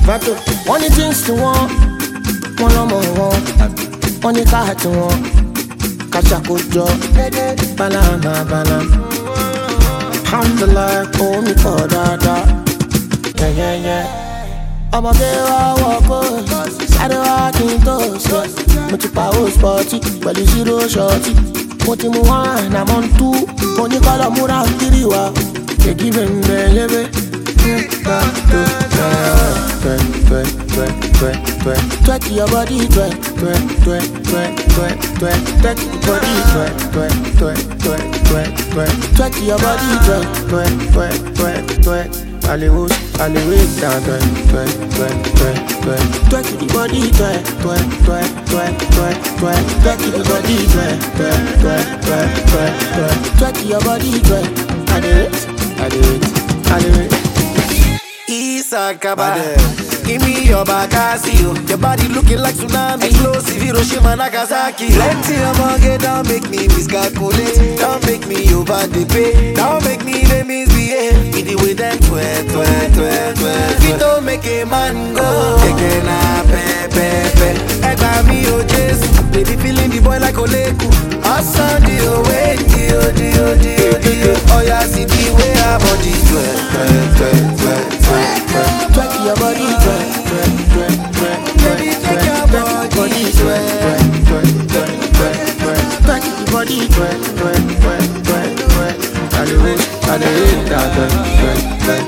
Mato, one things to one more one. One car to one. Kachakojo, banana. Alhamdulillah, oh me for dada. Yeah. I'm a girl, walk on. Side walking toes. Multiple sporty, but you zero shorty. Motimu one, I'm on two. Money color mura kiriwa. They give him the twerk your body, twerk your body, twerk your body, twerk. Hollywood down, twerk your body, twerk your body, twerk your body, I do it. Isakaba, give me your Bakasio. Your body looking like tsunami, explosive Hiroshima, Nagasaki. Plenty of money, don't make me miscalculate. Don't make me over the pay. Don't make me the misbehave. With the way them twerk. If don't make a man go, again pepe. Egba mi o Jesu, baby feeling the boy like Oleku. Awesome the way, oh yeah, see the way our body twerk. Twerk your body, twerk Baby, take your body, twerk your body, twerk. I do it,